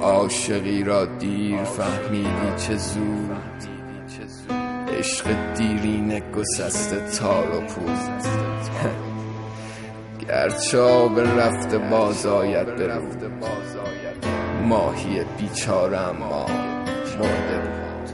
عاشقی را دیر فهمیدی چه زود، عشق دیرینه گسسته تار و پود. گرچه آب رفته باز آید برود، ماهی بیچاره اما مرده بود.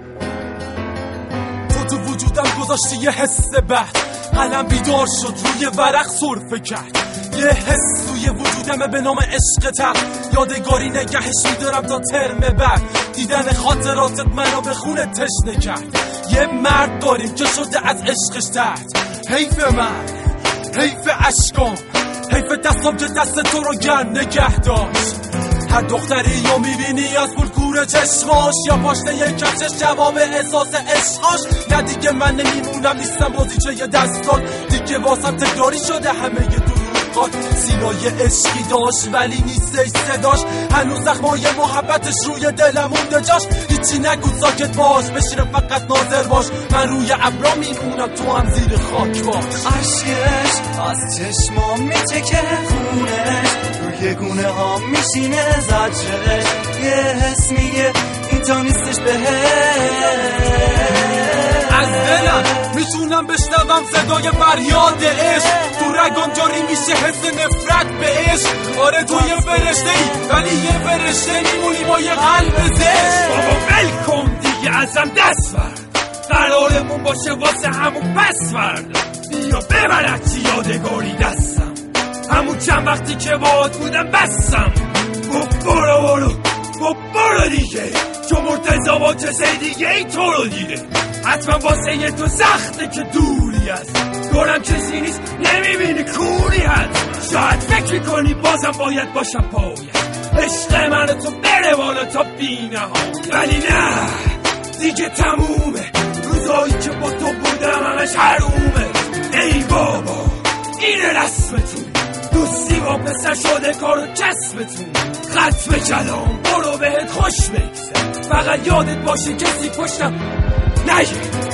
تو وجودم گذاشتی یه حس بد، قلم بیدار شد روی ورق سرفه کرد. یه حس توی وجودمه به نام عشق تر، یادگاری نگهش میدارم تا ترم بعد. دیدن خاطراتت منو به خونه تشنه کرد. یه مرد داریم که شده از عشقش تحت. حیف من، حیف عشقام، حیف دستم که دست تو رو گرم نگه داشت. هر دختری یا میبینی از پولکور چشماش، یا پاشنه یه کفشش جواب احساس عشقاش. نه دیگه من نمیمونم، نیستم بازیچه یه دستان، دیگه واسم تکراری شده همه یه دروغات. سینای عشقی داشت ولی نیستش صداش، هنوز زخمای محبتش روی دلم مونده جاش. هیچی نگو ساکت باش، بشینم فقط ناظر باش. من روی ابرا میمونم، تو هم زیر خاک باش. عشقش از چشمام میتکه، خونش روی گونه ها میشینه، زجرش یه حس میگه این تا نیستش بهش. از دلم میتونم بشنوم صدای فریاد عشق، تو رگام جاری میشه حس نفرت به عشق. آره تو یه فرشته ای ولی یه فرشته میمونی با یه قلب زشت. بابا ول کن دیگه ازم دست ورد، قرارمون باشه واسه همون پس فردا. بیا ببر چی یادگاری دستم، همون چند وقتی که باهات بودم بستم. برو دیگه، چون مرتضا با کسی دیگه ای تو رو دیده. حتما واسه یه تو سخته که دوری هست، دورم کسی نیست نمیبینی کوری هست. شاید فکر میکنی بازم باید باشم پایت، عشق من تو بره بالا تا بی نهایت. ولی نه دیگه تمومه، روزایی که با تو بودم همش حرومه. ای بابا اینه رسمتون، دوستی با پسر شده کار و کسبتون. ختم کلام برو بهت خوش بگذر، فقط یادت باشه کسی پشتم نیه.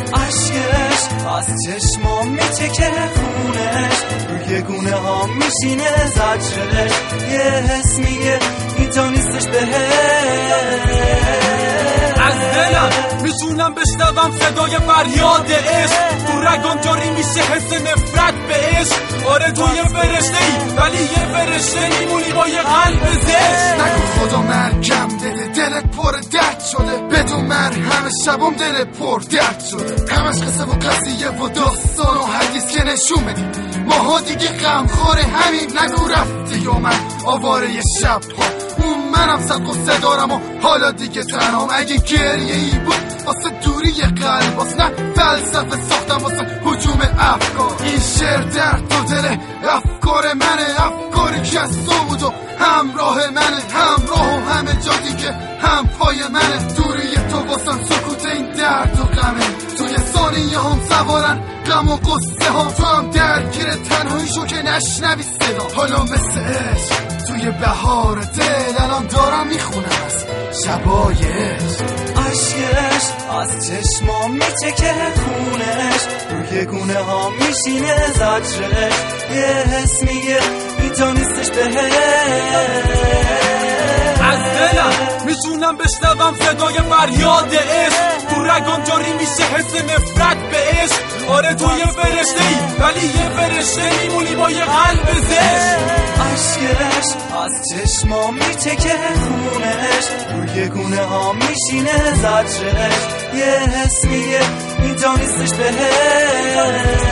عشقش از چشمام میتکه، خونش روی گونه ها میشینه، زجرش یه حس میگه این تا نیستش بهش. از دلم میتونم بشنوم صدای فریاد عشق، تو رگام جاری میشه حس نفرت به عشق. آره تو یه فرشته ای ولی یه فرشته میمونی با یه قلب زشت. نگو خدا مرگم دلت پر درد شده، بدون من همه شبم دل پر درد شده. همش قصه و قضیه و داستان و حدیث که نشون بدی ماها دیگه غم خوره همین. نگو رفتی و من آواره شب ها، اون منم صد قصه دارم و حالا دیگه تنام. اگه گریه ای بود واسه دوری قلب، واسه نه فلسفه ساختم واسه حجوم افکار. این شعر درد تو دل افکار منه، افکاری که از تو بود و همراه منه، همراه و همه جا دیگه هم پای منه. دوری تو واسم سکوت این درد و غمه، توی ثانیه هم سوارن غم و قصه هم. تو هم درگیر تنهایی شو که نشنوی صدا. حالا مثل عشق توی بهار دل الان دارم میخونم از شبای عشق. عشقش از چشمام میتکه، خونش روی گونه ها میشینه، زجرش یه حس میگه این تا نیستش بهش. از دلم میتونم بشنوم صدای فریاد عشق، تو رگام جاری میشه حس نفرت به عشق. آره تو یه فرشته ای ولی یه فرشته میمونی با یه قلب زشت. عشقش از چشمام میتکه، خونش روی گونه ها میشینه، زجرش یه حس میگه این تا نیستش بهش.